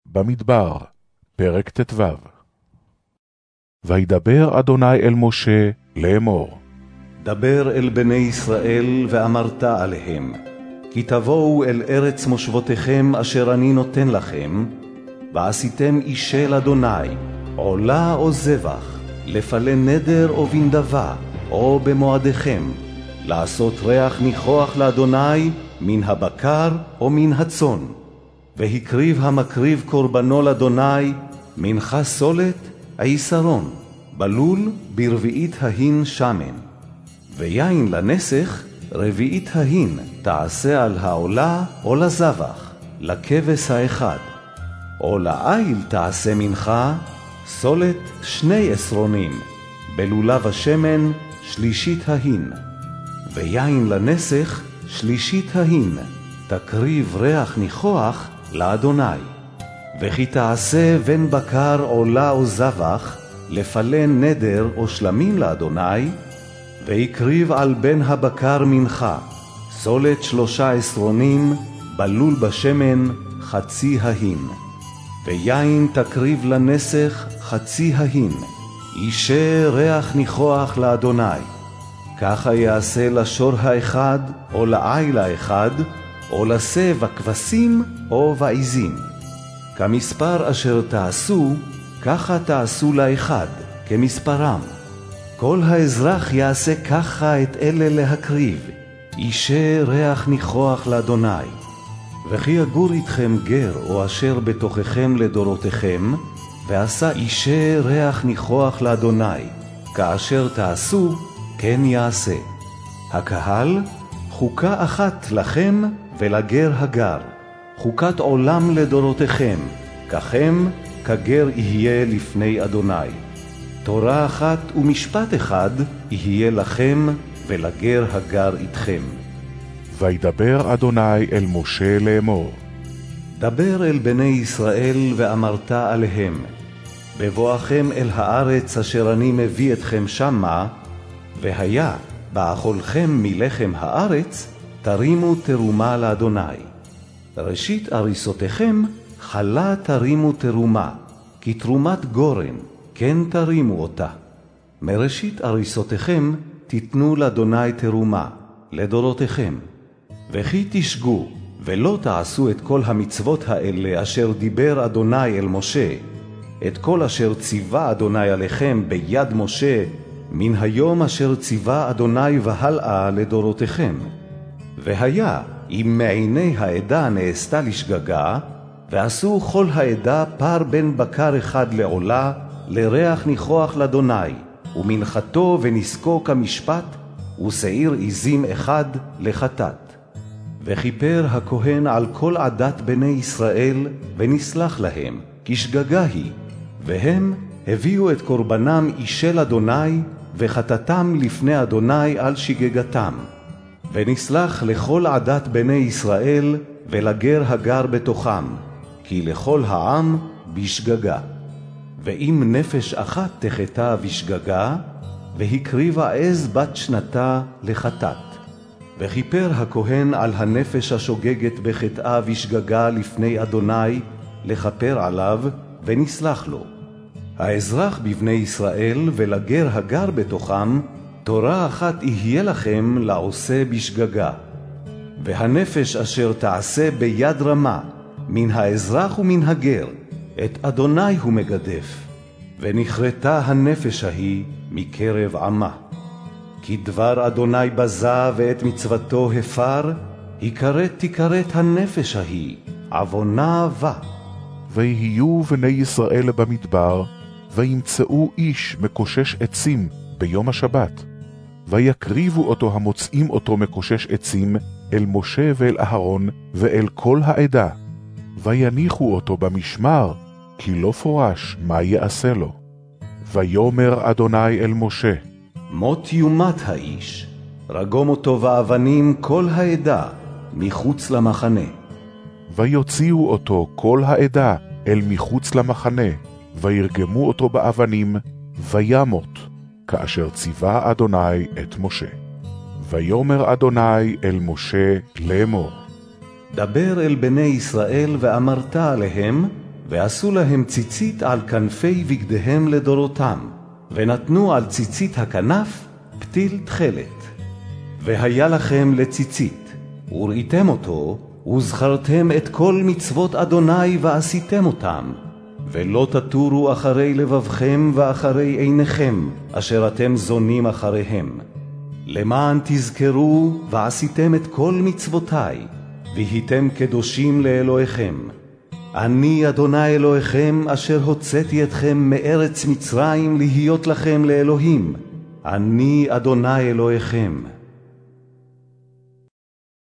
במדבר, פרק ט"ו. וידבר אדוני אל משה לאמור. דבר אל בני ישראל ואמרת עליהם, כי תבואו אל ארץ מושבותיכם אשר אני נותן לכם, ועשיתם אישה לאדוני, עולה או זבח, לפלה נדר או בנדבה, או במועדיכם, לעשות ריח ניחוח לאדוני מן הבקר או מן הצאן. והקריב המקריב קורבנו לאדוני, מנחה סולת עיסרון, בלול ברביעית ההין שמן. ויין לנסך רביעית ההין תעשה על העולה או לזבח, לכבש האחד. או לעיל תעשה מנחה, סולת 2 עשרונים, בלולב השמן 1/3 ההין. ויין לנסך 1/3 ההין, תקריב ריח ניחוח לאדוני. וכי תעשה בן בקר עולה או זבח, לפלה נדר או שלמים לאדוני, ויקריב על בן הבקר מנחה, סולת 3 עשרונים, בלול בשמן 0.5 ההין. ויין תקריב לנסך 0.5 ההין, אישה ריח ניחוח לאדוני. ככה יעשה לשור האחד, או לעיל האחד, או לשה בכבשים או בעזים. כמספר אשר תעשו, ככה תעשו לאחד, כמספרם. כל האזרח יעשה ככה את אלה להקריב, אישה ריח ניחוח לאדוני. וכי יגור איתכם גר או אשר בתוככם לדורותיכם, ועשה אישה ריח ניחוח לאדוני, כאשר תעשו, כן יעשה. הקהל, חוקה אחת לכם ולגר הגר, חוקת עולם לדורותיכם, ככם כגר יהיה לפני אדוני. תורה אחת ומשפט אחד יהיה לכם ולגר הגר איתכם. וידבר אדוני אל משה לאמור. דבר אל בני ישראל ואמרת עליהם, בבואכם אל הארץ אשר אני מביא אתכם שמה, והיה באכולכם מלחם הארץ, תרימו תרומה לאדוני. ראשית אריסותיכם חלה תרימו תרומה, כי תרומת גורן, כן תרימו אותה. מראשית אריסותיכם תיתנו לאדוני תרומה, לדורותיכם. וכי תשגו, ולא תעשו את כל המצוות האלה אשר דיבר אדוני אל משה, את כל אשר ציווה אדוני עליכם ביד משה, מן היום אשר ציווה אדוני והלאה לדורותיכם. והיה, אם מעיני העדה נעשתה לשגגה, ועשו כל העדה פר בן בקר אחד לעולה, לריח ניחוח לאדוני, ומנחתו ונסקו כמשפט, ושעיר עזים אחד לחטאת. וכיפר הכהן על כל עדת בני ישראל, ונסלח להם, כי שגגה היא, והם הביאו את קורבנם אישה לאדוני, וחטאתם לפני אדוני על שגגתם. ונסלח לכל עדת בני ישראל, ולגר הגר בתוכם, כי לכל העם בשגגה. ואם נפש אחת תחטא בשגגה, והקריבה עז בת שנתה לחטאת. וכיפר הכהן על הנפש השוגגת בחטאה בשגגה לפני אדוני, לכפר עליו, ונסלח לו. האזרח בבני ישראל ולגר הגר בתוכם, תורה אחת יהיה לכם לעושה בשגגה. והנפש אשר תעשה ביד רמה, מן האזרח ומן הגר, את אדוני הוא מגדף, ונכרתה הנפש ההיא מקרב עמה. כי דבר אדוני בזה ואת מצוותו הפר, תכרת הנפש ההיא, עוונה בה. ויהיו בני ישראל במדבר, וימצאו איש מקושש עצים ביום השבת. ויקריבו אותו המוצאים אותו מקושש עצים אל משה ואל אהרון ואל כל העדה. ויניחו אותו במשמר, כי לא פורש מה יעשה לו. ויאמר אדוני אל משה, מות יומת האיש, רגום אותו באבנים כל העדה, מחוץ למחנה. ויוציאו אותו כל העדה אל מחוץ למחנה, וירגמו אותו באבנים, וימות, כאשר ציווה אדוני את משה. ויאמר אדוני אל משה לאמור. דבר אל בני ישראל ואמרת עליהם, ועשו להם ציצית על כנפי בגדיהם לדורותם, ונתנו על ציצית הכנף פתיל תכלת. והיה לכם לציצית, וראיתם אותו, וזכרתם את כל מצוות אדוני ועשיתם אותם, ולא תטורו אחרי לבבכם ואחרי עיניכם, אשר אתם זונים אחריהם. למען תזכרו ועשיתם את כל מצוותי, והייתם קדושים לאלוהיכם. אני אדוני אלוהיכם, אשר הוצאתי אתכם מארץ מצרים להיות לכם לאלוהים. אני אדוני אלוהיכם.